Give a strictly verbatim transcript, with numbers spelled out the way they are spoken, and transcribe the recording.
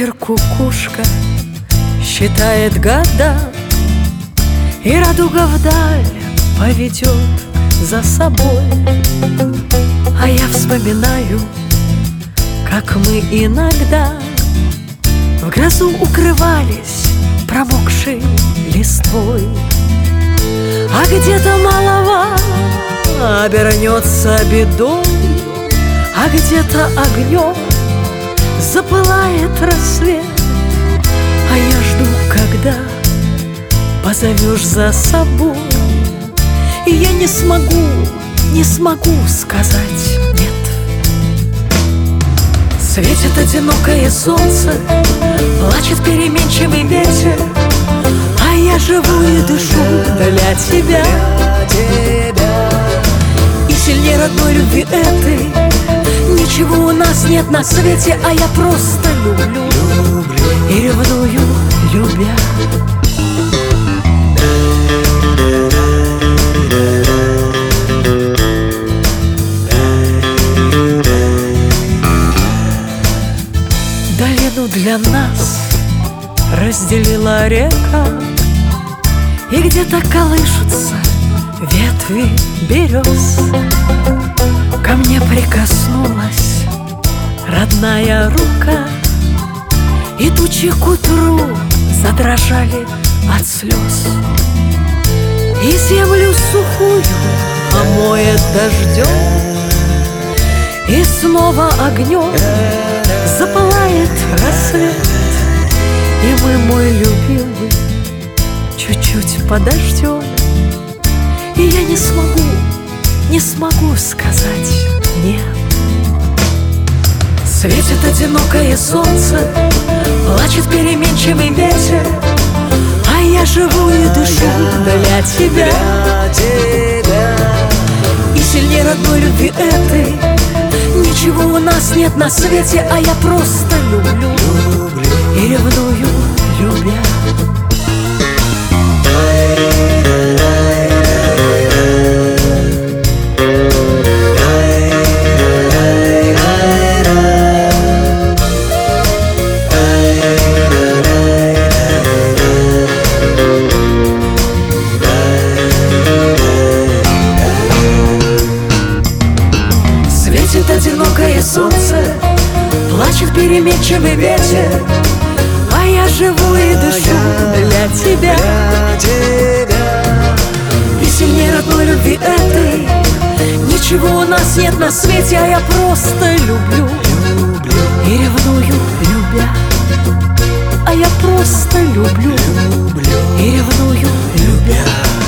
вечер кукушка считает года, и радуга вдаль поведет за собой. А я вспоминаю, как мы иногда в грозу укрывались промокшей листвой. А где-то малова обернется бедой, а где-то огнем запылает рассвет. А я жду, когда позовешь за собой, и я не смогу, не смогу сказать нет. Светит одинокое солнце, плачет переменчивый ветер, а я живу и дышу для тебя. И сильнее родной любви этой ничего у нас нет на свете, а я просто люблю и ревную, любя. Долину для нас разделила река, и где-то колышутся ветви берез. Ко мне прикоснулась родная рука, и тучи к утру задрожали от слез. И землю сухую омоет дождем, и снова огнем запылает рассвет. И мы, мой любимый, чуть-чуть подождем, и я не смогу, не смогу сказать нет. Светит одинокое солнце, плачет переменчивый ветер, а я живу и дышу для тебя. И сильнее родной любви этой ничего у нас нет на свете, а я просто люблю и ревную, любя. Светит одинокое солнце, плачет переменчивый ветер, а я живу и дышу для тебя. И сильнее родной любви этой ничего у нас нет на свете, а я просто люблю и ревную, любя. А я просто люблю и ревную, любя.